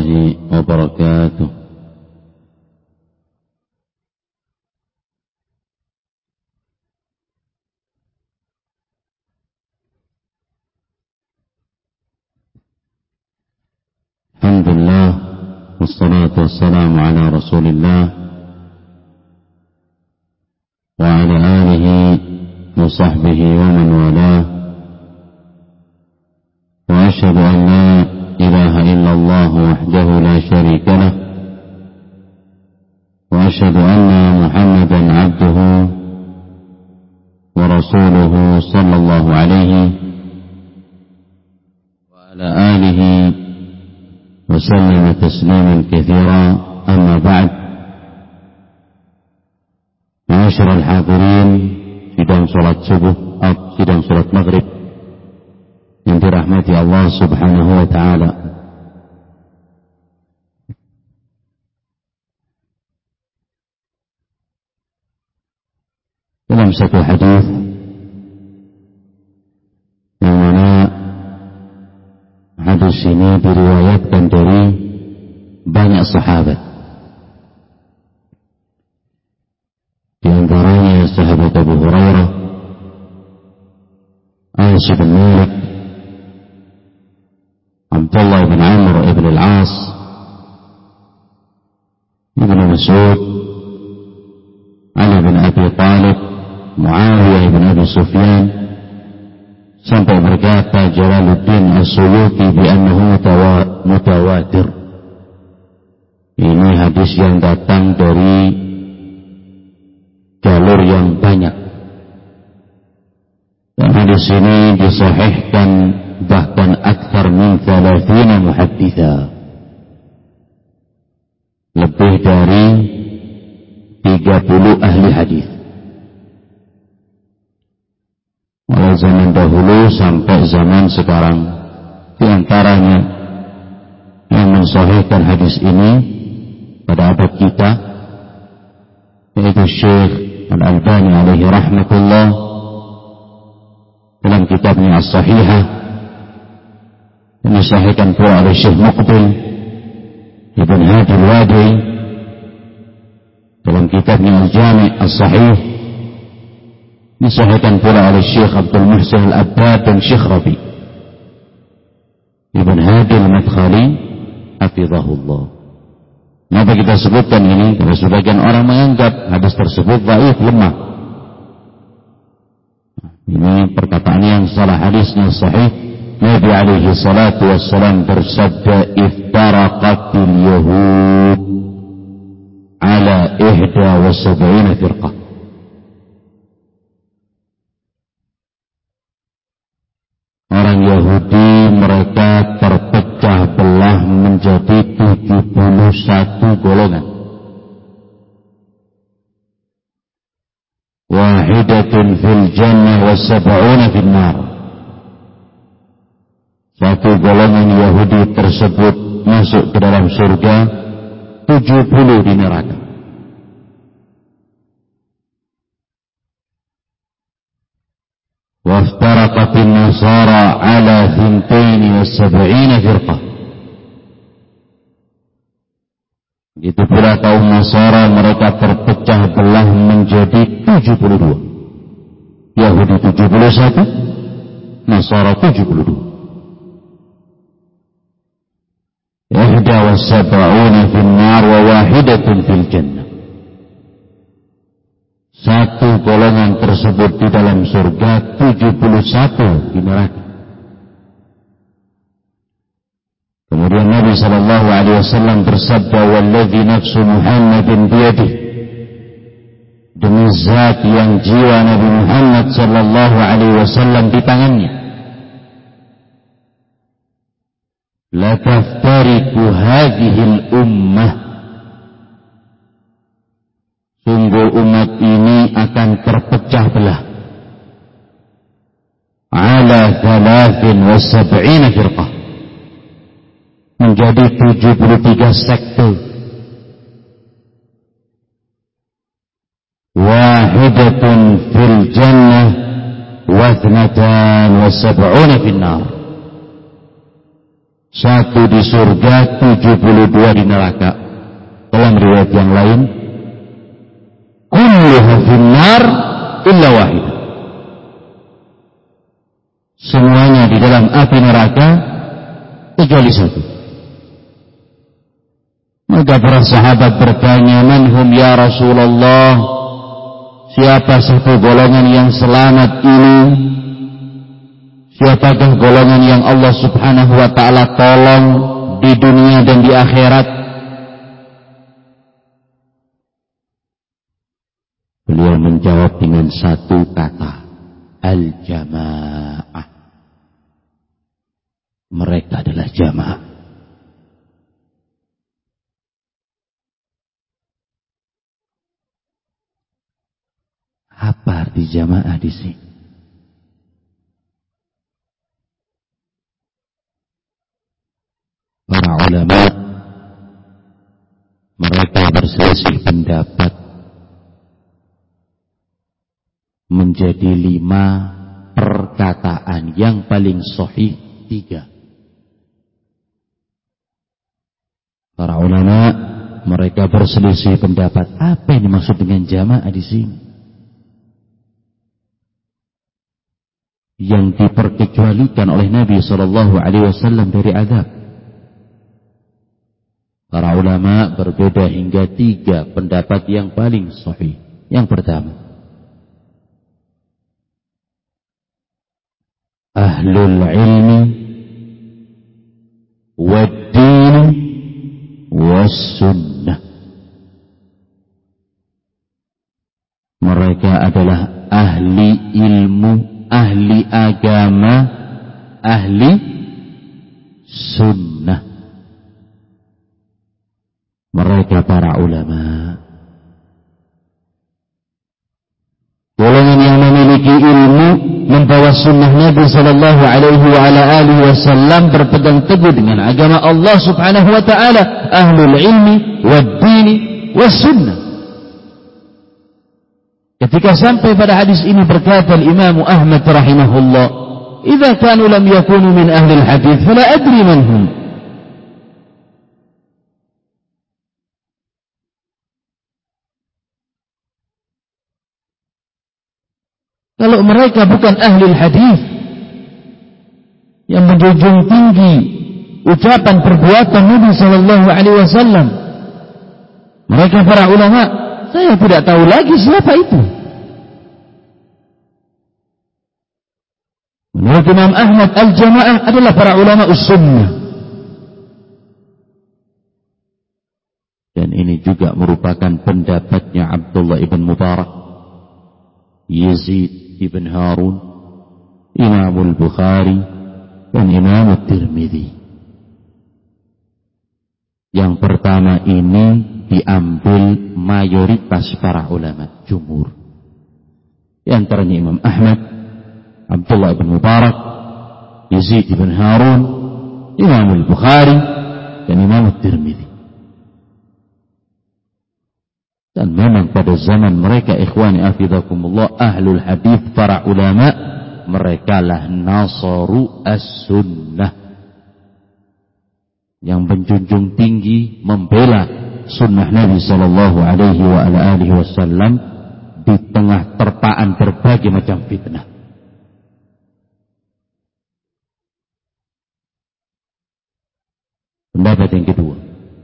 الله وبركاته. الحمد لله والصلاة والسلام على رسول الله وعلى آله وصحبه ومن والاه، وأشهد أن لا إله إلا الله وحده لا شريك له، وأشهد أن محمدا عبده ورسوله صلى الله عليه وعلى آله وسلم تسليما كثيرا. أما بعد، معاشر الحاضرين sidang salat subuh, sidang salat maghrib yang dirahmati Allah Subhanahu wa taala. Dalam satu hadis yang mana hadis ini diriwayatkan dari banyak sahabat, di antaranya sahabat Abu Hurairah, Anas bin Malik, Abdullah bin Amr ibn al-As, Ibn Mas'ud, Ali bin Abi Talib, Muawiyah bin Abi Sufyan, sampai berkata Jalaluddin As-Suyuti bi'annahu mutawatir. Ini hadis yang datang dari jalur yang banyak, dan hadis ini disahihkan bahkan akthar min 30 muhadditha, lebih dari 30 ahli hadis, mulai zaman dahulu sampai zaman sekarang. Di antaranya yang mensahihkan hadis ini pada abad kita yaitu Syekh Al-Albani alaihi rahmatullah dalam kitabnya As-Sahihah, yang disahihkan pula oleh Syekh Muqbil Ibn Hadi Al-Wadi dalam kitabnya Al-Jami' As-Sahih, disahihkan pula oleh Syekh Abdul Muhsin Al-Abbad dan Syekh Rabi Ibn Hadi Al-Madkhali hafizahullah. Kenapa kita sebutkan ini? Karena sebagian orang menganggap hadis tersebut dhaif, lemah. Ini perkataan yang salah, hadisnya sahih. Nabi alaihi salatu wassalam bersabda, iftaraqatil yahud ala 71 firqah. Orang Yahudi mereka terpecah belah menjadi 71 golongan. Wahidatun fil jannah wa 70 fil nar. Satu golongan Yahudi tersebut masuk ke dalam surga, 70 di neraka. وافترقت النصارى على 72 فرقة. Begitu pula kaum Nasara, mereka terpecah belah menjadi 72. Yahudi 71, Nasara 72. 71 fil nar wa wahidatun fil jannah. Satu golongan tersebut di dalam surga, 71 di neraka. Kemudian Nabi sallallahu alaihi wasallam bersabda, "Walladzi nafsu Muhammadin biyadihi." Demi zat yang jiwa Nabi Muhammad sallallahu alaihi wasallam di tangannya. La taftariqu hadhihi al-ummah. Sungguh umat ini akan terpecah belah ala 73 firqah, menjadi 73 sekte. Wahidatun fil jannah wa 72 fil nar. 1 di surga, 72 di neraka. Dalam riwayat yang lain, kulluha finnar illa wahid. Semuanya di dalam api neraka kecuali 1. Maka para sahabat bertanya, manhum ya Rasulullah, siapa satu golongan yang selamat ini? Siapakah golongan yang Allah subhanahu wa ta'ala tolong di dunia dan di akhirat? Beliau menjawab dengan 1 kata, al-jamaah. Mereka adalah jamaah. Apa arti jamaah di sini? Para ulama mereka berselisih pendapat menjadi 5 perkataan, yang paling sahih 3. Para ulama mereka berselisih pendapat apa yang dimaksud dengan jamaah di sini. Yang diperkecualikan oleh Nabi SAW dari azab. Para ulama berbeda hingga 3 pendapat yang paling sahih. Yang pertama, ahlul ilmi wad-din was-sunnah. Mereka adalah ahli ilmu, ahli agama, ahli sunnah. Mereka para ulama. Golongan yang memiliki ilmu, membawa sunnah Nabi sallallahu alaihi wasallam, berpegang teguh dengan agama Allah subhanahu wa ta'ala, ahlul ilmi wad-dini was-sunnah. Ketika sampai pada hadis ini berkata Imam Ahmad rahimahullah, "Idza kanu lam yakunu min ahli al-hadits fala adri man hum." Kalau mereka bukan ahli hadis yang menjunjung tinggi ucapan perbuatan Nabi sallallahu alaihi wasallam, mereka para ulama, saya tidak tahu lagi siapa itu. Menurut Imam Ahmad, al-jamaah adalah para ulama us-sunnah. Dan ini juga merupakan pendapatnya Abdullah ibn Mubarak, Yazid ibn Harun, Imam al-Bukhari, dan Imam al-Tirmidzi. Yang pertama ini diambil mayoritas para ulama jumhur. Di antaranya Imam Ahmad, Abdullah ibn Mubarak, Yazid ibn Harun, Imam al-Bukhari, dan Imam al-Tirmidzi. Dan memang pada zaman mereka, ikhwani afidakumullah, ahlul hadis, para ulama, mereka lah nasaru as-sunnah, yang menjunjung tinggi membela sunnah Nabi sallallahu alaihi wasallam di tengah terpaan berbagai macam fitnah. Pendapat yang kedua,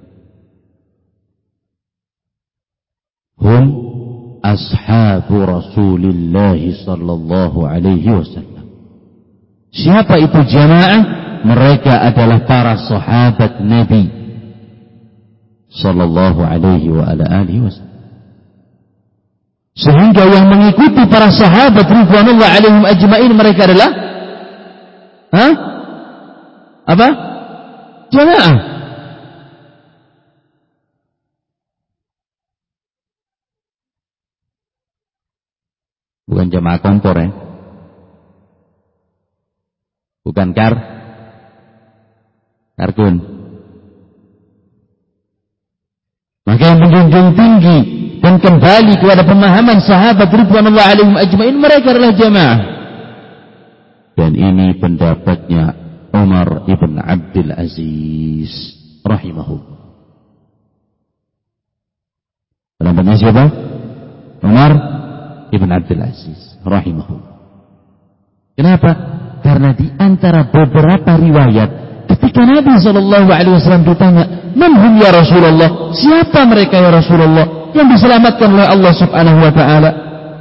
hum ashabu Rasulillah sallallahu alaihi wasallam. Siapa itu jamaah? Mereka adalah para sahabat Nabi sallallahu alaihi wasallam. Sehingga yang mengikuti para sahabat ridwanullah alaihim ajmain, mereka adalah apa? Jamaah. Bukan jamaah kompor ya. Bukan kartun. Maka yang menjunjung tinggi dan kembali kepada pemahaman sahabat ridwanullah alaihim ajmain, mereka adalah jamaah. Dan ini pendapatnya Umar ibn Abdul Aziz rahimahullah. Pendapatnya siapa? Umar ibn Abdul Aziz rahimahullah. Kenapa? Karena di antara beberapa riwayat ketika Nabi SAW ditanya, "Man hum ya Rasulullah?" Siapa mereka ya Rasulullah yang diselamatkan oleh Allah Subhanahu wa taala?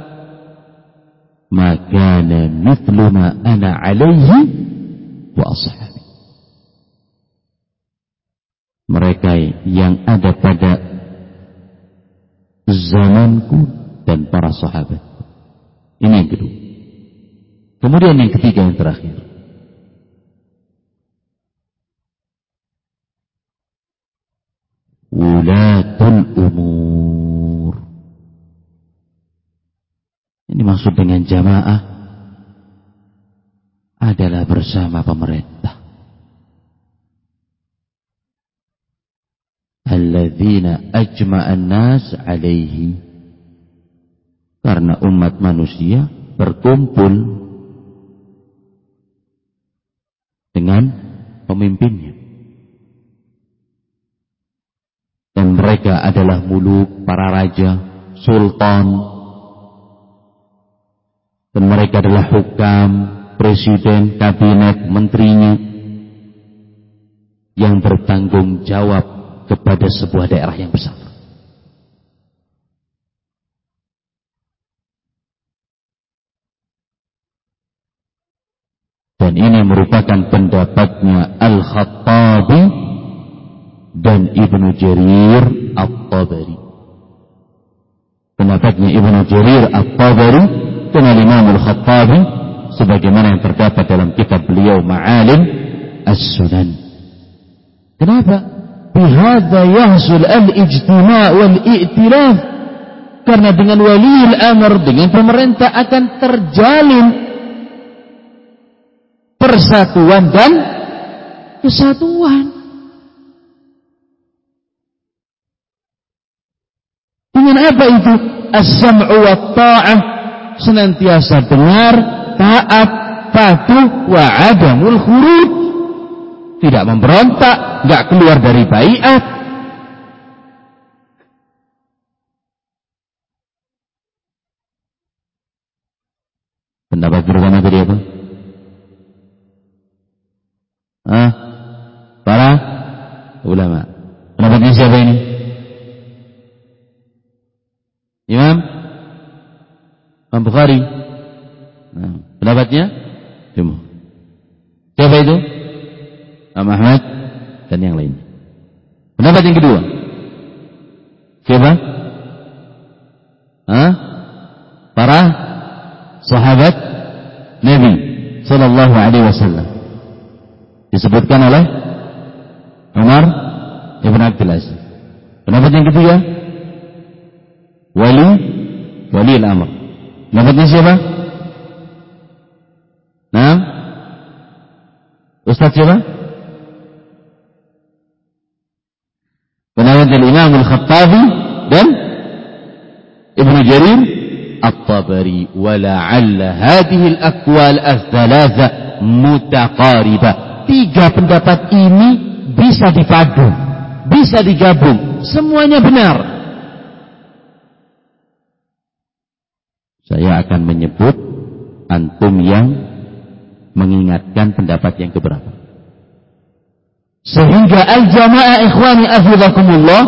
Maka mithlu ma ana alaihi wa ashabi. Mereka yang ada pada zamanku dan para sahabat. Ini yang kedua. Kemudian yang ketiga, yang terakhir, wulatul umur. Ini maksud dengan jamaah adalah bersama pemerintah. Alladzina ajma'an nas alaihi. Karena umat manusia berkumpul dengan pemimpinnya. Dan mereka adalah muluk, para raja, sultan. Dan mereka adalah hukam, presiden, kabinet, menterinya, yang bertanggung jawab kepada sebuah daerah yang besar. Dan ini merupakan pendapatnya Al-Khattabi dan Ibnu Jarir At-Tabari. Pendapatnya Ibnu Jarir At-Tabari dan Imam Al-Khattabi sebagaimana yang terdapat dalam kitab beliau Ma'alim As-Sunan. Kenapa? Bihadza yahsul al-ijtima' wal-i'tilaf. Karena dengan waliul amr, dengan pemerintah akan terjalin persatuan dan kesatuan. Dengan apa itu? As-sam'u wa ta'ah, senantiasa dengar, taat, patuh, wa adamul khuruj, tidak memberontak, enggak keluar dari baiat. Pendapat pertama tadi apa? Para ulama. Pendapatnya siapa ini? Imam Bukhari. Nah, pendapatnya jumhur. Siapa itu? Imam Ahmad dan yang lainnya. Pendapat yang kedua, siapa? Para sahabat Nabi Sallallahu Alaihi Wasallam. Disebutkan oleh Umar ibn Abdul Aziz. Pendapat yang ketiga, wali al-amr. Pendapatnya siapa? Nah, Ustaz siapa? Pendapat Imam Al-Khattabi dan Ibnu Jarir At-Tabari. Wala'alla hadhihi al-aqwal ats-tsalatsa mutaqaribah. Tiga pendapat ini bisa dipadu, bisa digabung, semuanya benar. Saya akan menyebut, antum yang mengingatkan pendapat yang keberapa. Sehingga al-jamaah ikhwani afidakumullah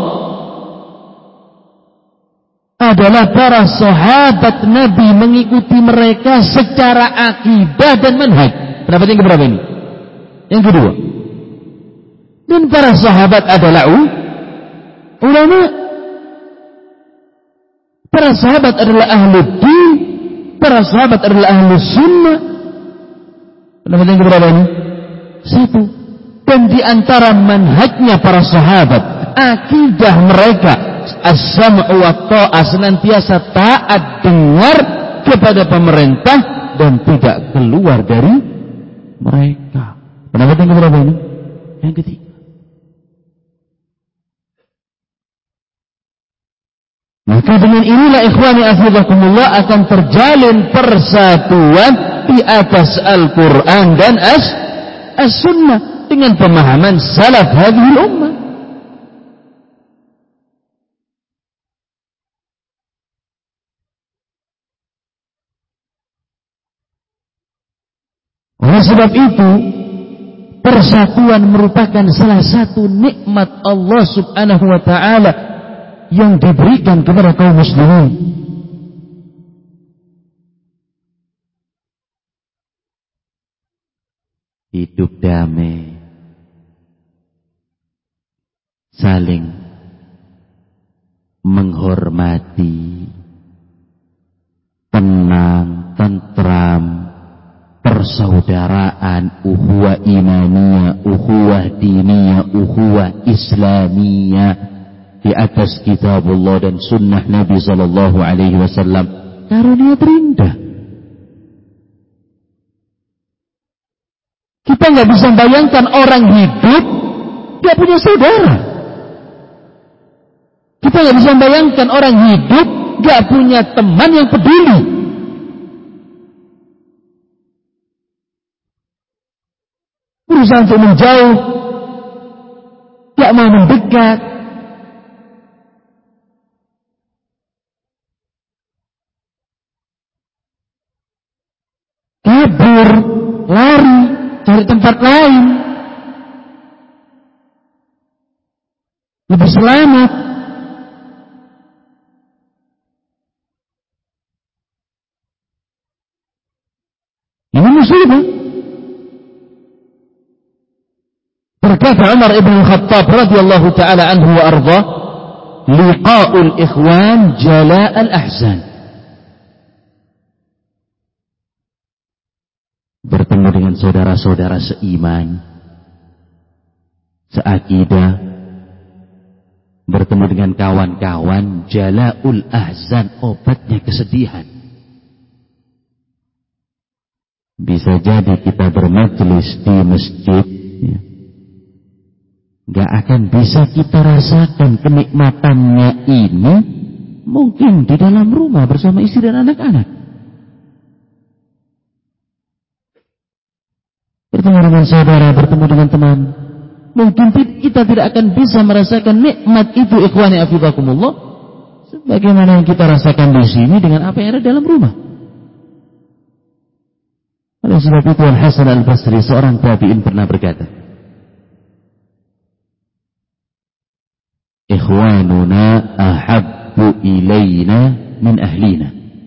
adalah para sahabat Nabi, mengikuti mereka secara akidah dan manhaj. Pendapat yang keberapa ini? Yang kedua. Dan para sahabat adalah ulama. Para sahabat adalah ahlu din. Para sahabat adalah ahlu sunnah. Pendapat yang keberapa ini? Satu. Dan di antara manhajnya para sahabat, akidah mereka, as-sam'u wa ta'ah, senantiasa taat, dengar kepada pemerintah dan tidak keluar dari mereka. Pendapat yang keberapa ini? Yang ketiga. Maka dengan inilah ikhwani afidakumullah akan terjalin persatuan di atas Al-Quran dan as-sunnah, dengan pemahaman salaf hadhil ummah. Oleh sebab itu, persatuan merupakan salah satu nikmat Allah Subhanahu wa taala yang diberikan kepada kaum muslimin. Hidup damai, saling menghormati, tenang, tentram, persaudaraan, ukhuwah imaniyah, ukhuwah diniyah, ukhuwah islamiyah di atas kitabullah dan sunnah Nabi sallallahu alaihi wasallam. Karunia terindah. Kita nggak bisa bayangkan orang hidup nggak punya saudara. Kita nggak bisa bayangkan orang hidup nggak punya teman yang peduli. Berusaha untuk menjauh, nggak mau mendekat. Kabur, lari, cari tempat lain, lebih selamat. Ini musibah. Berkata Umar ibn Khattab radhiyallahu taala anhu wa arda, liqa'ul ikhwan jala'al ahzan. Bertemu dengan saudara-saudara seiman, seakidah, bertemu dengan kawan-kawan, jala'ul ahzan, obatnya kesedihan. Bisa jadi kita bermajelis di masjid, ya, gak akan bisa kita rasakan kenikmatannya ini mungkin di dalam rumah bersama istri dan anak-anak. Bertemu dengan saudara, bertemu dengan teman, mungkin kita tidak akan bisa merasakan nikmat itu, ikhwani afidakumullah, sebagaimana yang kita rasakan di sini dengan apa yang ada dalam rumah. Oleh sebab itu Al-Hasan Al-Basri, seorang tabi'in, pernah berkata, ikhwanuna ahabbu ilayna min ahlina.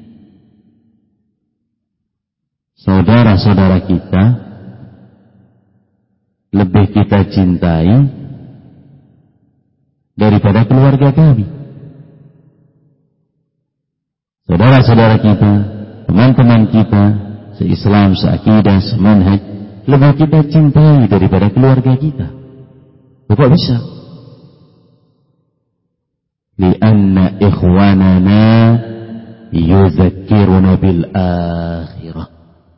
Saudara-saudara kita lebih kita cintai daripada keluarga kami. Saudara-saudara kita, teman-teman kita, se-Islam, se-akidah, se-manhaj, lebih kita cintai daripada keluarga kita. Kok bisa? Lianna ikhwanana yuzakkiruna bil akhirah.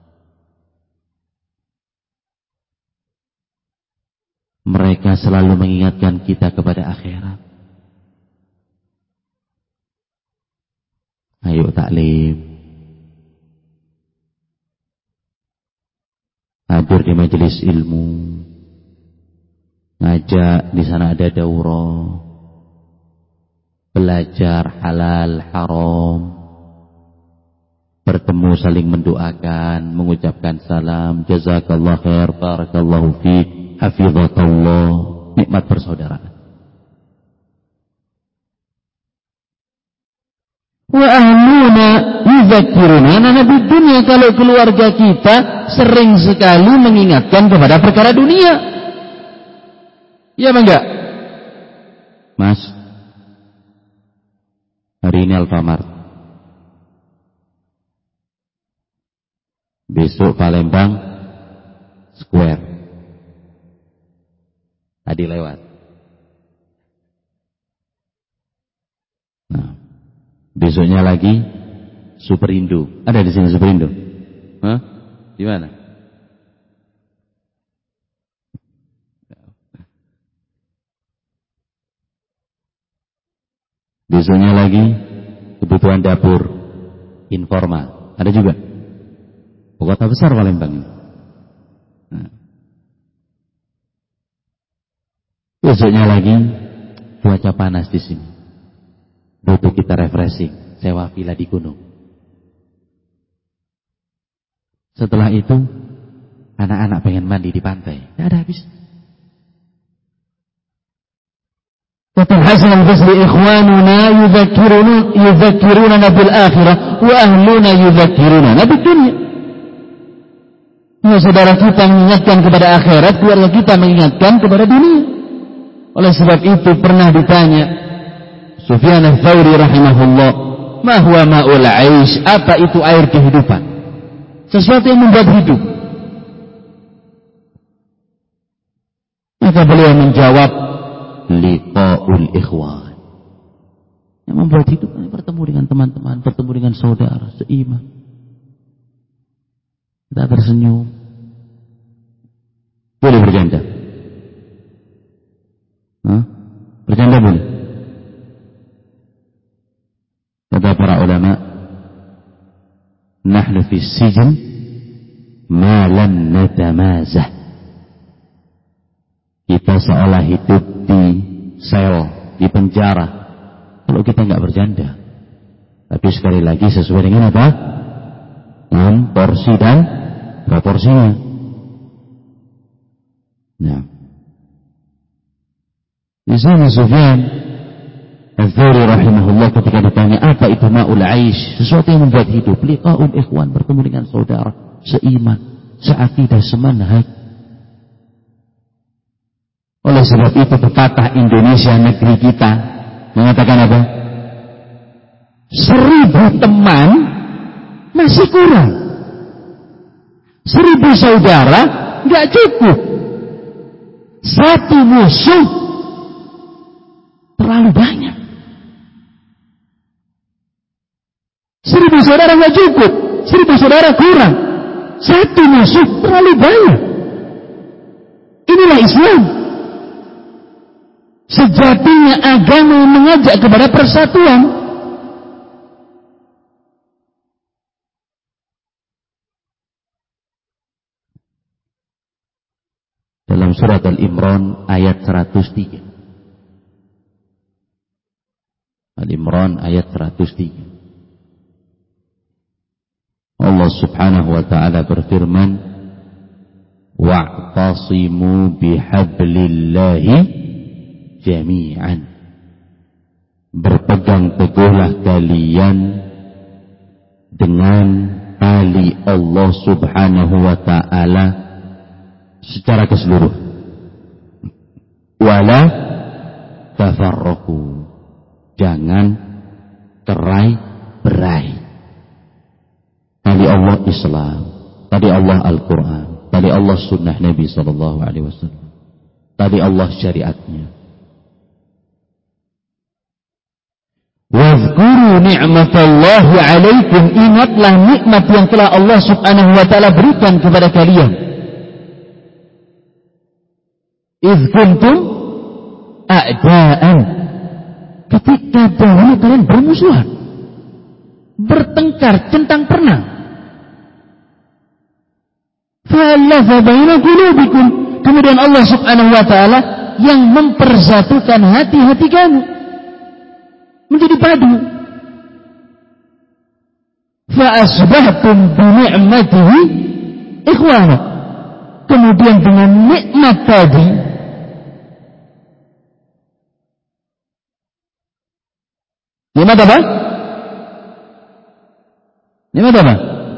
Mereka selalu mengingatkan kita kepada akhirat. Ayo taklim, hadir di majelis ilmu, ngajak di sana ada daurah, belajar halal haram, bertemu saling mendoakan, mengucapkan salam, jazakallah khair, barakallahu fiik, hafizakallah, nikmat persaudaraan. Wa ahluna yuzakkiruna nabi dunia, kalau keluarga kita sering sekali mengingatkan kepada perkara dunia. Iya apa enggak? Mas, hari ini Alfamart, besok Palembang Square, tadi lewat. Nah, besoknya lagi Superindo. Ada di sini Superindo? Hah? Di mana? Besoknya lagi kebutuhan dapur informal. Ada juga. Kota besar Palembang ini. Nah, Besoknya lagi cuaca panas di sini. Butuh kita refreshing, sewa villa di gunung. Setelah itu anak-anak pengen mandi di pantai. Tidak ada habis. Kata Hasan al-Basri, ikhwanuna yudzakiruna bil akhirah wa ahluna yudzakiruna bil dunya. Ya, saudara kita mengingatkan kepada akhirat, keluarga kita mengingatkan kepada dunia. Oleh sebab itu pernah ditanya Sufyan ats-Tsauri rahimahullah, "Ma huwa ma'ul 'aish?" Apa itu air kehidupan? Sesuatu yang membuat hidup. Maka beliau menjawab, liqa'ul ikhwan. Yang membuat hidup bertemu dengan teman-teman, bertemu dengan saudara seiman. Kita tersenyum. Boleh bercanda? Bercanda boleh? Kata para ulama, nahnu fi sijn ma lam natamazah. Kita seolah hidup di sel, di penjara, kalau kita nggak bercanda. Tapi sekali lagi sesuai dengan apa? Dengan porsi dan proporsinya. Nah, di sini Sufyan ats-Tsauri rahimahullah ketika ditanya apa itu ma'ul 'aish, sesuatu yang membuat hidup, liqa'ul ikhwan, bertemu dengan saudara seiman, seakidah, semanhaj. Oleh sebab itu pepatah Indonesia negeri kita mengatakan apa? 1000 teman masih kurang, 1000 saudara nggak cukup, 1 musuh terlalu banyak. 1000 saudara nggak cukup, 1000 saudara kurang, 1 musuh terlalu banyak. Inilah Islam. Sejatinya agama mengajak kepada persatuan. Dalam surat Al-Imran ayat 103. Al-Imran ayat 103. Allah Subhanahu wa taala berfirman, wa'tasimu bihablillahi jami'an. Berpegang teguhlah kalian dengan tali Allah Subhanahu wa taala secara keseluruhan. Wala tafarraqu. Jangan cerai-berai. Tali Allah Islam, tali Allah Al-Quran, tali Allah Sunnah Nabi sallallahu alaihi wasallam, tali Allah syariatnya. Wazkuru ni'matallahi alaikum, ingatlah nikmat yang telah Allah Subhanahu wa taala berikan kepada kalian. Idz kuntum a'da'an, ketika dahulu kalian bermusuhan, bertengkar, centang perenang. Fa'alafa baina qulubikum, kemudian Allah Subhanahu wa taala yang mempersatukan hati-hati kamu menjadi padu. Fa'asbahtum bi ni'matihi ikhwana, kemudian dengan nikmat tadi nikmat apa? Nikmat apa?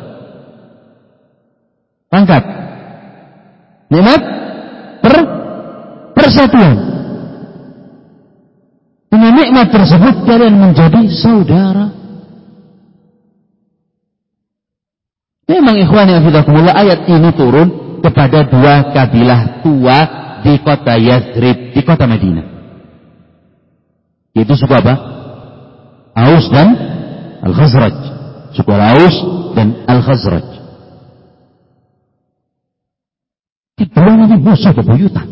Pangkat. Nikmat persatuan. Dengan nikmat tersebut kalian menjadi saudara. Memang ikhwan yang fidakumullah, ayat ini turun kepada 2 kabilah tua di kota Yathrib, di kota Madinah. Itu suku apa? Aus dan Al-Khazraj. Suku Aus dan Al-Khazraj. Keduanya musuh bebuyutan.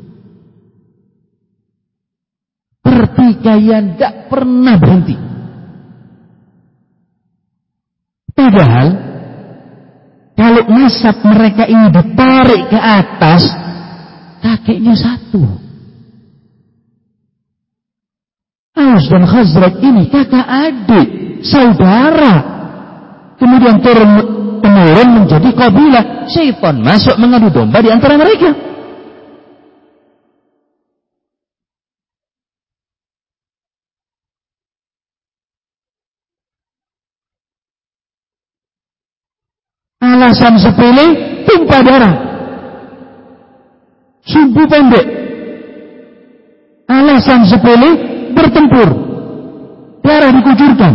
Pertikaian tak pernah berhenti. Padahal kalau nasab mereka ini ditarik ke atas, kakeknya satu. Aus dan Khazraj ini kakak adik, saudara. Kemudian turun temurun menjadi kabilah. Syaitan masuk mengadu domba di antara mereka. Alasan sepele, tumpah darah, sumbu pendek. Alasan sepele, bertempur, darah dikucurkan,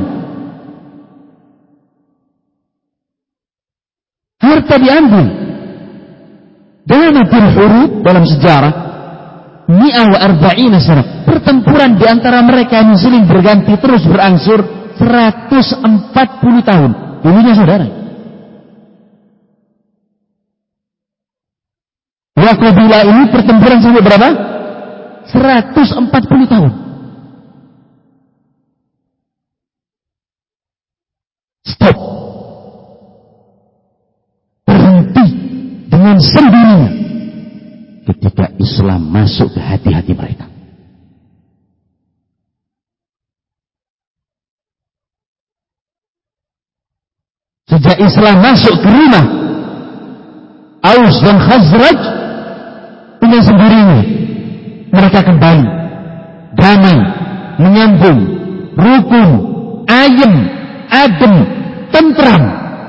harta diambil. Danatil hurub dalam sejarah mi'ah wa arba'ina sana, pertempuran di antara mereka yang saling berganti terus berangsur 140 tahun. Dulunya saudara. Ya, kabilah ini pertempuran sampai berapa? 140 tahun. Stop. Berhenti dengan sendirinya ketika Islam masuk ke hati-hati mereka. Sejak Islam masuk ke rumah Aus dan Khazraj, dengan sendirinya mereka kembali damai, menyambung, rukun, ayem, adem, tentram.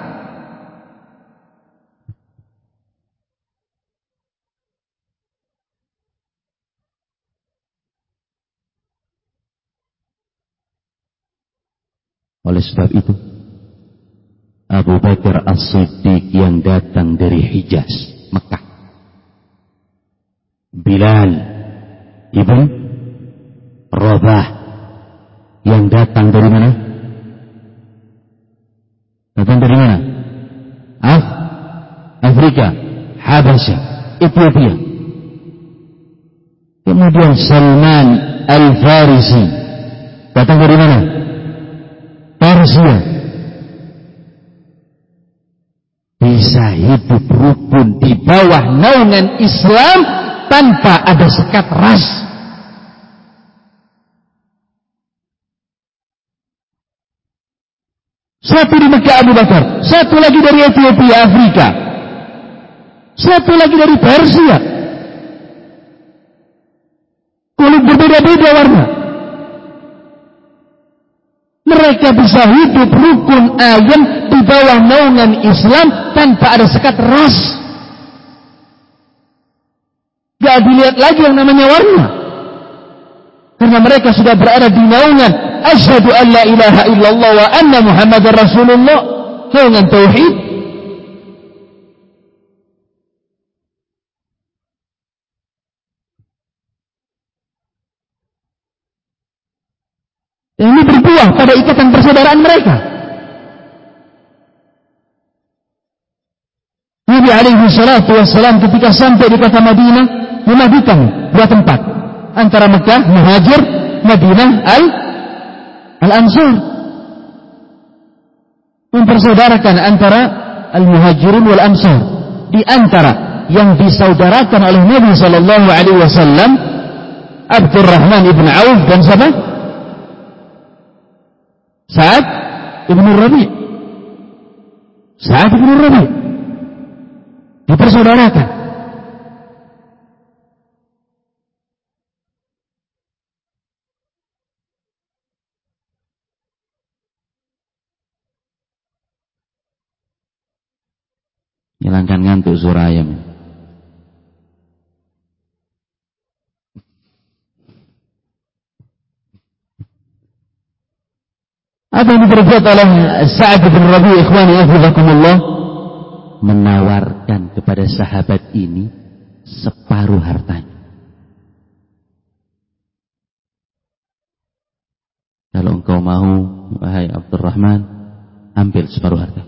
Oleh sebab itu, Abu Bakar As-Siddiq yang datang dari Hijaz, Mekah, Bilal ibn Rabah yang datang dari mana? Datang dari mana? Afrika, Habasya, Ethiopia. Kemudian Salman Al-Farisi datang dari mana? Persia. Bisa hidup rukun di bawah naungan Islam tanpa ada sekat ras. Satu di Mekah Abu Bakar, satu lagi dari Ethiopia, Afrika, satu lagi dari Persia. Kulit berbeda-beda warna. Mereka bisa hidup rukun ayam di bawah naungan Islam tanpa ada sekat ras. Gak dilihat lagi yang namanya warna, karena mereka sudah berada di naungan asyhadu an la ilaha illallah wa anna muhammadar rasulullah, naungan tauhid. Ini berbuah pada ikatan persaudaraan mereka. Nabi alaihi salatu wassalam ketika sampai di kota Madinah memadukan dua tempat antara Mekah Muhajir, Madinah Al-Ansar, mempersaudarakan antara Al-Muhajirin wal Ansar. Di antara yang disaudarakan oleh Nabi sallallahu alaihi wasallam Abdurrahman ibn Auf dan siapa? Sa'ad ibn Rabi'. Sa'ad ibn Rabi' dipersaudarakan. Hilangkan ngantuk suara ayam. Apa yang diperbuat oleh Sa'ad bin Rabi', ikhwani hafizakumullah, menawarkan kepada sahabat ini separuh hartanya. Kalau engkau mau, wahai Abdurrahman, ambil separuh harta.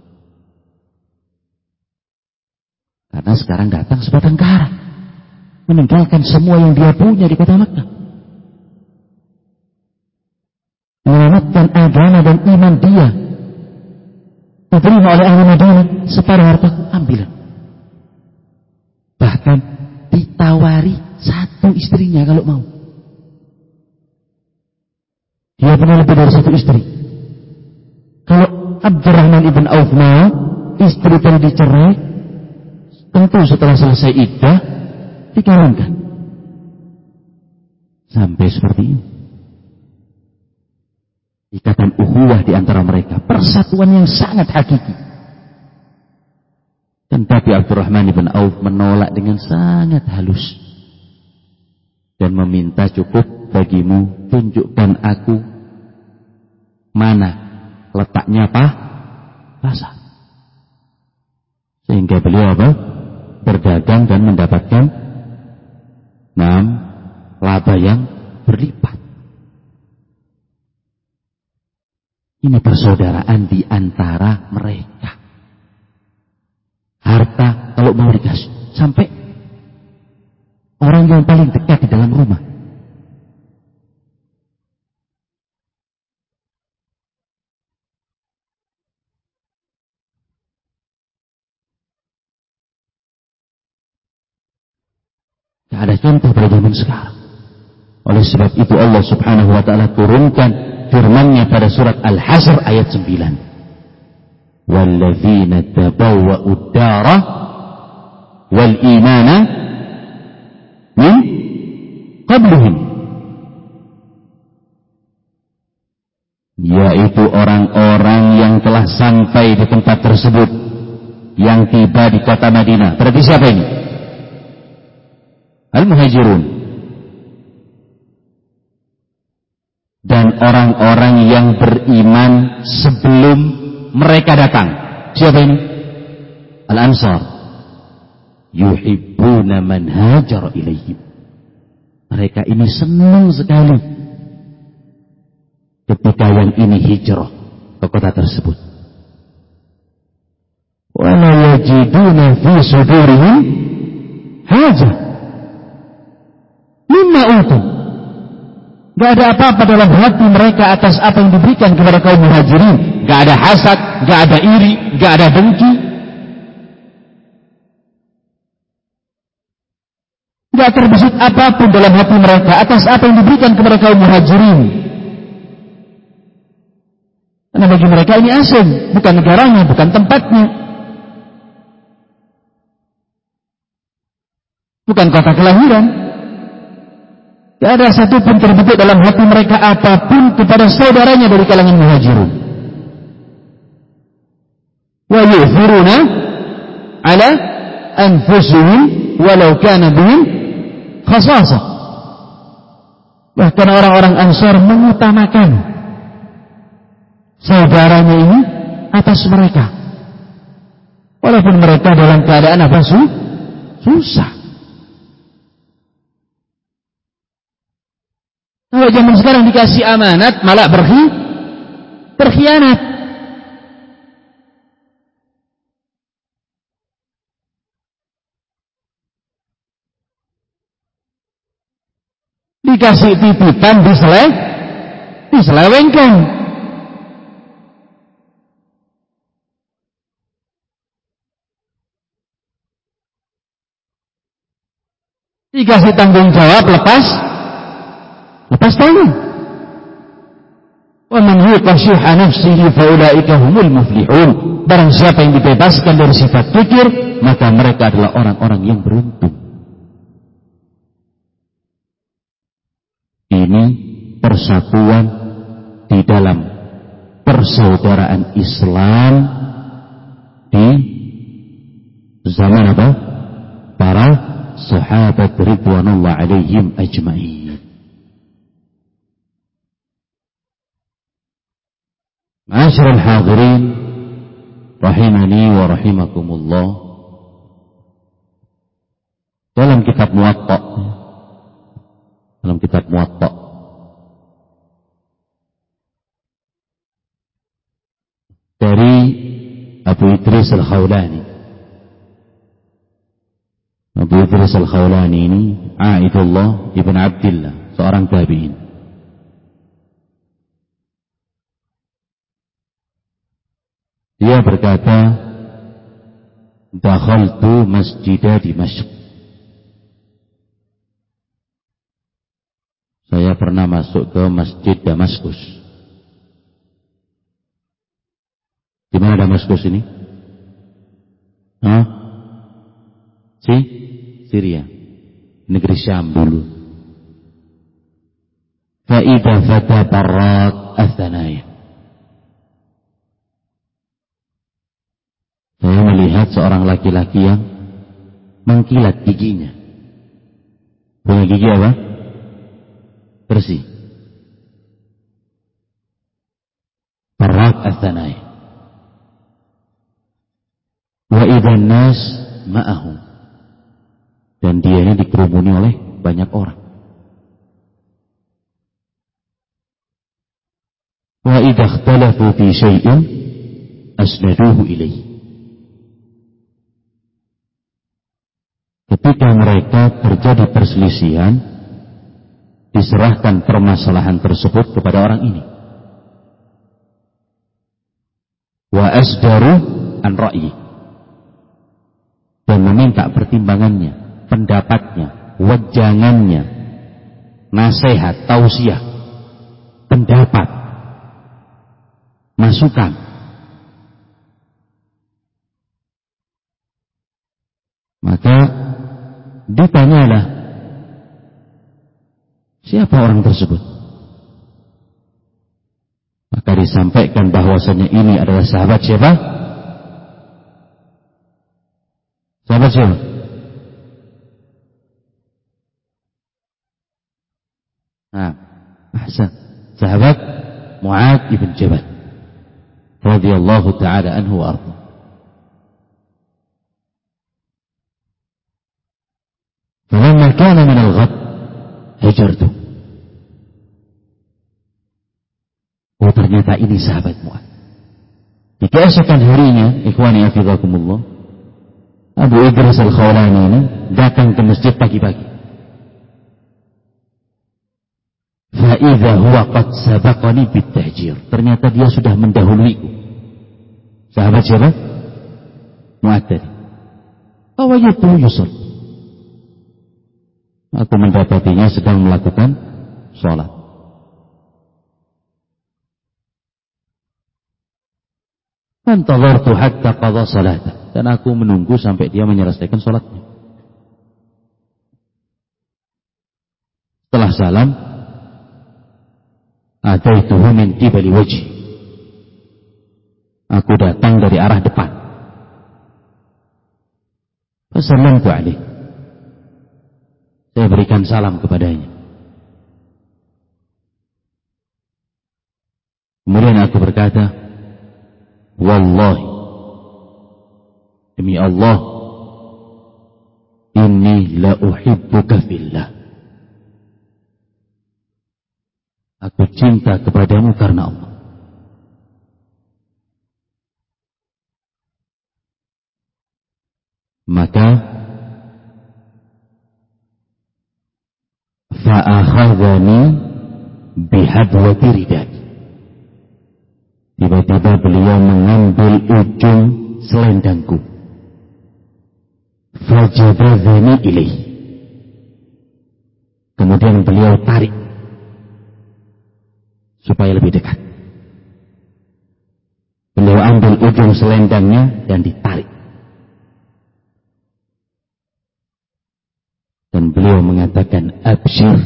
Karena sekarang datang sebatang kara, meninggalkan semua yang dia punya di kota Makkah, menyelamatkan agama dan iman dia, diterima oleh ahli Madinah. Separuh harta ambil. Bahkan ditawari satu istrinya kalau mau. Dia punya lebih dari satu istri. Kalau Abdurrahman ibn Auf mau istri tadi dicerai, tentu setelah selesai iddah dikawinkan. Sampai seperti ini. Ikatan ukhuwah di antara mereka, persatuan yang sangat hakiki. Tetapi Abdurrahman ibn Auf menolak dengan sangat halus dan meminta, cukup bagimu, tunjukkan aku mana letaknya pasar. Sehingga beliau berdagang dan mendapatkan laba yang berlipat. Ini persaudaraan di antara mereka. Harta kalau mau dikasih, sampai orang yang paling dekat di dalam rumah. Tidak ada contoh pada zaman sekarang. Oleh sebab itu Allah subhanahu wa ta'ala turunkan firman-Nya pada surat Al-Hasr ayat 9. Walladzina tabawwa'u ad-dara wal imana min qablihim, yaitu orang-orang yang telah sampai di tempat tersebut, yang tiba di kota Madinah. Berarti siapa ini? Al-Muhajirun. Dan orang-orang yang beriman sebelum mereka datang. Siapa ini? Al-Ansar. Yuhibbuna man hajara ilaihim. Mereka ini senang sekali ketika yang ini hijrah ke kota tersebut. Wa la yajiduna fi sudurihim hajah mimma utum. Gak ada apa-apa dalam hati mereka atas apa yang diberikan kepada kaum muhajirin. Gak ada hasad, gak ada iri, gak ada dengki. Gak terbesit apapun dalam hati mereka atas apa yang diberikan kepada kaum muhajirin. Karena bagi mereka ini asing, bukan negaranya, bukan tempatnya, bukan kota kelahiran. Tidak ada satupun terbetik dalam hati mereka apapun kepada saudaranya dari kalangan muhajirun. Wa yu'thiruna ala anfusihim walau kana bihim khasasah. Bahkan orang-orang Ansar mengutamakan saudaranya ini atas mereka, walaupun mereka dalam keadaan apa? Susah. Kalau zaman sekarang dikasih amanat malah berkhianat. Dikasih titipan diselewengkan. Dikasih tanggung jawab lepas tangan. Wa man yuqa syuha nafsihi fa ulaika humul muflihun. Barang siapa yang dibebaskan dari sifat kikir, maka mereka adalah orang-orang yang beruntung. Ini persatuan di dalam persaudaraan Islam di zaman apa? Para sahabat ridwanullah alaihim ajma'in. Ma'asyiral hadirin rahimani wa rahimakumullah. Dalam kitab Muwatta, dari Abu Idris Al-Khawlani. Abu Idris Al-Khawlani ini Aidullah ibn Abdillah, seorang tabi'in. Dia berkata, dakhaltu masjidah Dimashq. Saya pernah masuk ke Masjid Damaskus. Di mana Damaskus ini? Syria. Negeri Syam dulu. Fa'idha fata barrak athanaya. Saya melihat seorang laki-laki yang mengkilat giginya. Punya gigi apa? Bersih. Barrak athanaya. Wa idhan nas ma'ahu. Dan dia ini dikerumuni oleh banyak orang. Wa idha ikhtalafu fi syai'in asnaduhu ilaih. Ketika mereka terjadi perselisihan, diserahkan permasalahan tersebut kepada orang ini. Wa asdaru an ra'yi. Dan meminta pertimbangannya, pendapatnya, wejangannya, nasihat, tausiah, pendapat, masukan. Maka ditanyalah, siapa orang tersebut? Maka disampaikan bahwasanya ini adalah sahabat siapa? Sahabat siapa? Ahsan. Sahabat Mu'adz ibn Jabal radhiyallahu ta'ala anhu wa arda. Falamma kana min al-ghad hajartu. Oh, ternyata ini sahabat Mu'adz. Di keesokan harinya, ikhwani hafizakumullah, Abu Idris Al-Khawlani ini datang ke masjid pagi-pagi. Fa'idha huwa qad sabaqani bitahjir. Ternyata dia sudah mendahuluiku. Sahabat siapa? Mu'adz. Awayatu yusur. Aku mendapatinya sedang melakukan sholat. Fantadhartu hatta qadha salatah. Dan aku menunggu sampai dia menyelesaikan sholatnya. Setelah salam, ataituhu min qibali wajhi. Aku datang dari arah depan. Fasallamtu alaihi. Saya berikan salam kepadanya. Kemudian aku berkata, wallahi, demi Allah, inni la uhibbuka fillah. Aku cinta kepadamu karena Allah. Maka fa'akhadhani bihadwati ridai. Tiba-tiba beliau mengambil ujung selendangku. Fajabadhani ilaih. Kemudian beliau tarik supaya lebih dekat. Beliau ambil ujung selendangnya dan ditarik. Dan beliau mengatakan, absyir,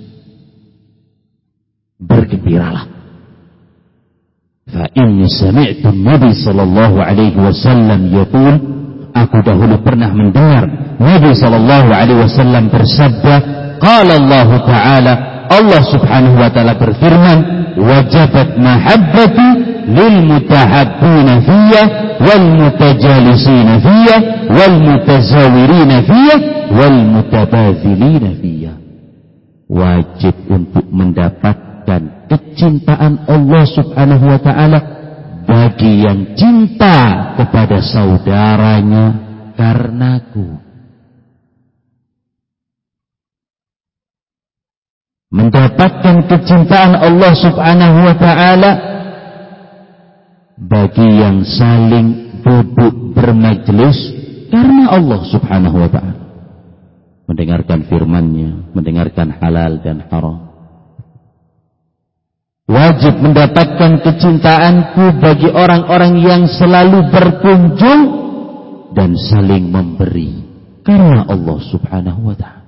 bergembiralah. Fa inni sami'tu Nabi sallallahu alaihi wasallam yaqul, aku dahulu pernah mendengar Nabi sallallahu alaihi wasallam bersabda, qala Allah taala, Allah subhanahu wa taala berfirman, wajabat mahabbati lil mutahabbina fiyya wal mutajalisina fiyya wal mutazawirina fiyya wal mutabadzilina fiyya. Wajib untuk mendapatkan kecintaan Allah subhanahu wa ta'ala bagi yang cinta kepada saudaranya karenaku. Mendapatkan kecintaan Allah subhanahu wa ta'ala bagi yang saling duduk bermajlis karena Allah subhanahu wa ta'ala. Mendengarkan firman-Nya, mendengarkan halal dan haram, wajib mendapatkan kecintaanku bagi orang-orang yang selalu berkunjung dan saling memberi karena Allah Subhanahu wa ta'ala.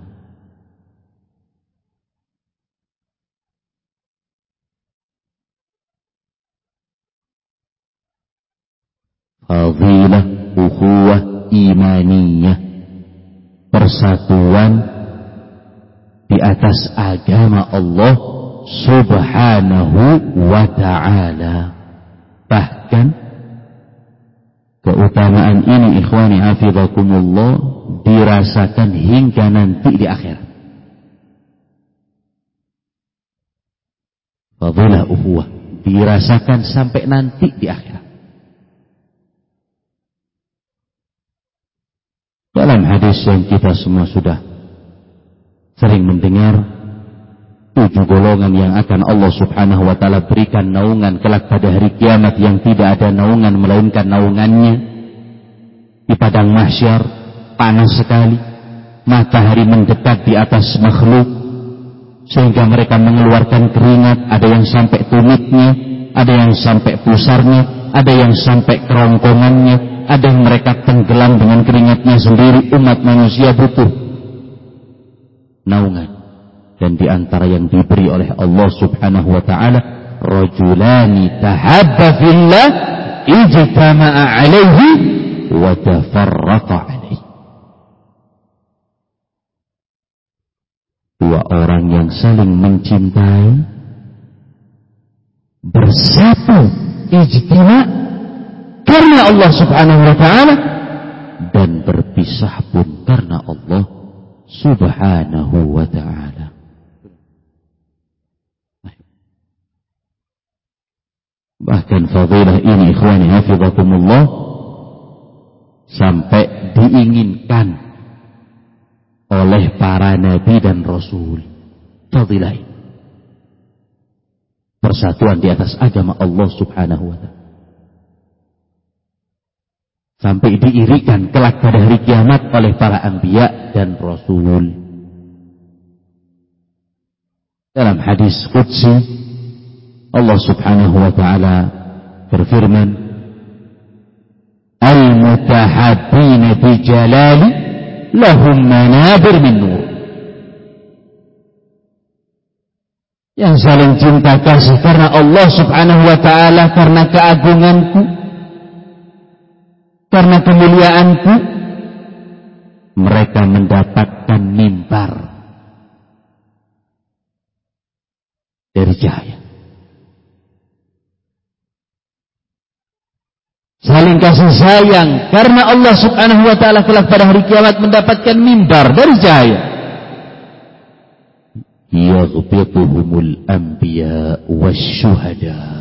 Fadilah ukhuwah imaniyah, persatuan di atas agama Allah Subhanahu wa ta'ala. Bahkan keutamaan ini ikhwani hafizakumullah dirasakan hingga nanti di akhirat. Fadilah ukhuwah dirasakan sampai nanti di akhirat. Dalam hadis yang kita semua sudah sering mendengar, 7 golongan yang akan Allah Subhanahu wa ta'ala berikan naungan kelak pada hari kiamat yang tidak ada naungan melainkan naungannya. Di padang mahsyar panas sekali, matahari mendekat di atas makhluk sehingga mereka mengeluarkan keringat, ada yang sampai tumitnya, ada yang sampai pusarnya, ada yang sampai kerongkongannya, ada yang mereka tenggelam dengan keringatnya sendiri. Umat manusia butuh naungan, dan di antara yang diberi oleh Allah Subhanahu wa ta'ala, rajulani tahabba fillah ijtama'a alaihi wa tafarraqa alaihi. 2 orang yang saling mencintai, bersatu ijtima' karena Allah Subhanahu wa ta'ala, dan berpisah pun karena Allah Subhanahu wa ta'ala. Bahkan fadilah ini ikhwani hafizakumullah sampai diinginkan oleh para nabi dan rasul. Fadilah ini, persatuan di atas agama Allah Subhanahu wa ta'ala, sampai diirikan kelak pada hari kiamat oleh para anbiya dan rasul. Dalam hadis qudsi Allah Subhanahu wa ta'ala berfirman, al-mutahabbina bi jalali lahum manabir min nur. Yang saling cinta kasih karena Allah Subhanahu wa ta'ala, karena keagunganku, karena kemuliaanku, mereka mendapatkan mimbar dari cahaya. Saling kasih sayang karena Allah Subhanahu wa ta'ala kelak pada hari kiamat mendapatkan mimbar dari cahaya. Yaghbituhumul anbiya wasyuhada,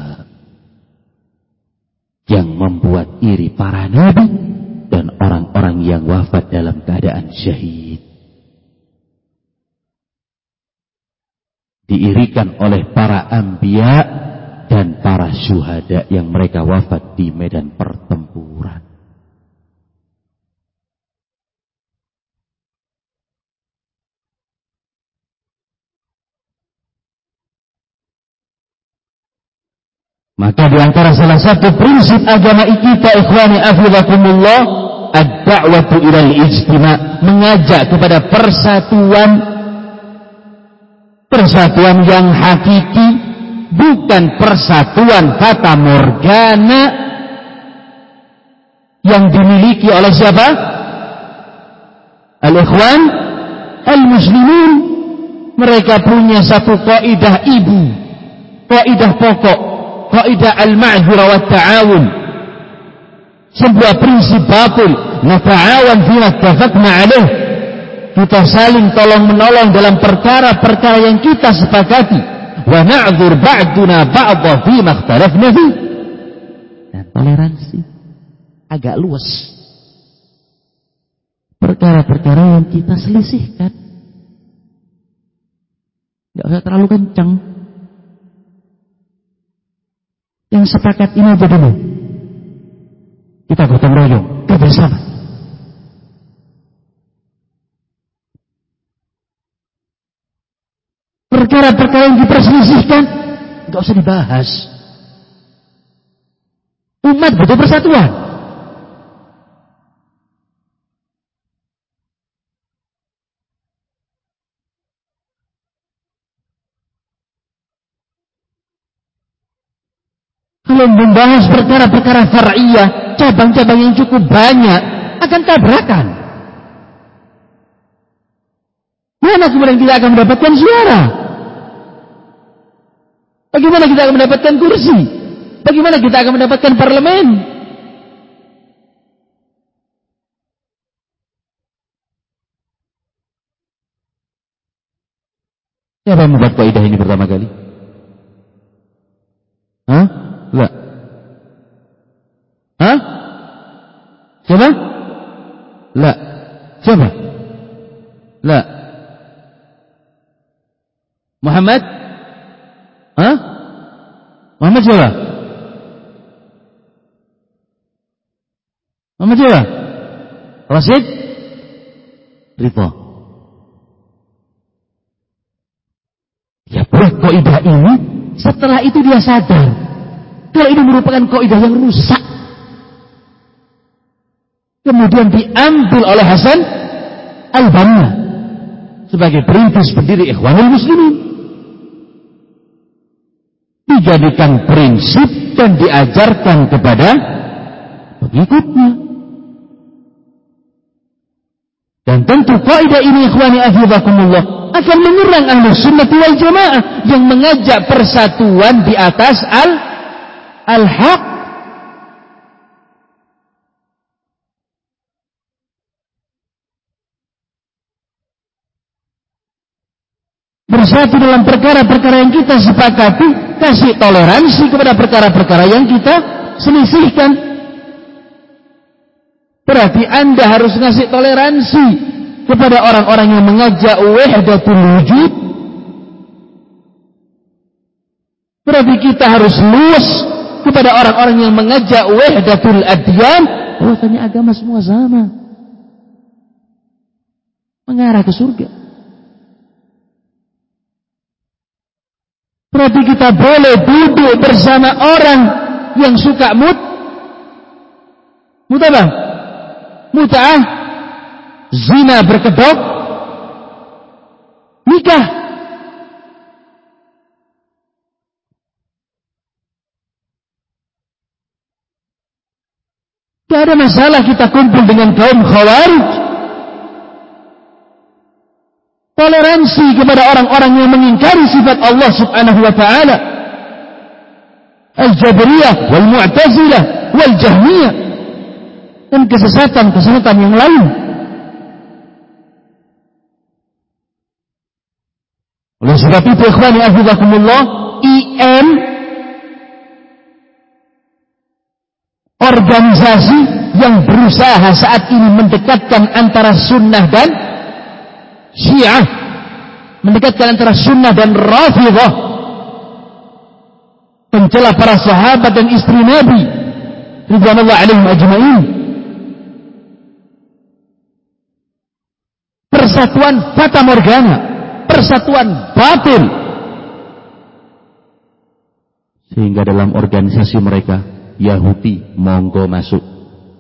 yang membuat iri para nabi dan orang-orang yang wafat dalam keadaan syahid. Diirikan oleh para anbiya dan para syuhada yang mereka wafat di medan pertempuran. Maka di antara salah satu prinsip agama kita ikhwani afidakumullah, ad-da'watu ilal ijtima', mengajak kepada persatuan, persatuan yang hakiki, bukan persatuan fata morgana yang dimiliki oleh siapa? Al-ikhwan al-muslimin. Mereka punya satu kaidah ibu, kaidah pokok, kaidah al-ma'dzurah wa ta'awun, sebuah prinsip batil. Nata'awan fima ittafaqna alaih, kita saling tolong menolong dalam perkara-perkara yang kita sepakati. Wa na'dzur ba'duna ba'dha fima ikhtalafna fi. Dan toleransi agak luas. Perkara-perkara yang kita selisihkan, enggak usah terlalu kencang. Yang sepakat ini aja dulu. Kita gotong royong, kerjasama. Perkara-perkara yang diperselisihkan, nggak usah dibahas. Umat butuh persatuan. Kalau membahas perkara-perkara far'iyah, cabang-cabang yang cukup banyak, akan tabrakan. Mana kemudian kita akan mendapatkan suara? Bagaimana kita akan mendapatkan kursi? Bagaimana kita akan mendapatkan parlemen? Siapa yang membuat kaidah ini pertama kali? Hah? Enggak. Hah? Siapa? La. Siapa? La. Muhammad? Hah? Muhammad siapa? Muhammad siapa? Rasid? Ridho. Ya, buat kaidah ini, setelah itu dia sadar kalau ini merupakan kaidah yang rusak. Kemudian diambil oleh Hasan Al-Banna sebagai perintis pendiri Ikhwanul Muslimin. Dijadikan prinsip dan diajarkan kepada pengikutnya. Dan tentu kaidah ini ikhwani afizakumullah akan menyerang Ahlus Sunnah wal Jamaah yang mengajak persatuan di atas al-haq. Bersatu dalam perkara-perkara yang kita sepakati, kasih toleransi kepada perkara-perkara yang kita selisihkan. Berarti Anda harus ngasih toleransi kepada orang-orang yang mengajak wahdatul wujud. Berarti kita harus luas kepada orang-orang yang mengajak wahdatul adyan. Bahwasanya agama semua sama, mengarah ke surga. Berarti kita boleh duduk bersama orang yang suka mut'ah, zina berkedok, nikah. Tidak ada masalah kita kumpul dengan kaum khawarij. Toleransi kepada orang-orang yang mengingkari sifat Allah subhanahu wa ta'ala. Al-Jabriyah, wal-Mu'tazilah, wal-Jahmiyah. Dan kesesatan-kesesatan yang lain. Oleh sebab itu, ikhwani afizakumullah, IM, organisasi yang berusaha saat ini mendekatkan antara sunnah dan Syiah, mendekatkan antara sunnah dan Rafidhah, mencela para sahabat dan istri Nabi ridwanullah alaihim ajma'in. Persatuan fata morgana, persatuan batil. Sehingga dalam organisasi mereka, Yahudi monggo masuk.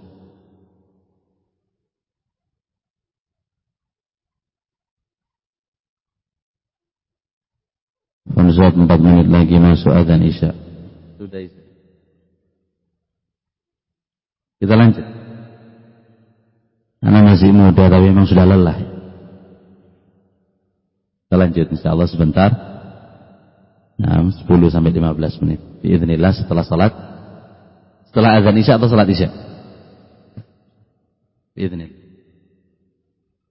Zat 4 menit lagi masuk azan Isya. Sudah Isya. Kita lanjut. Anak masih muda tapi memang sudah lelah. Kita lanjut insyaallah sebentar. 10 sampai 15 menit. Biidznillah setelah salat. Setelah azan Isya atau salat Isya? Biidznillah.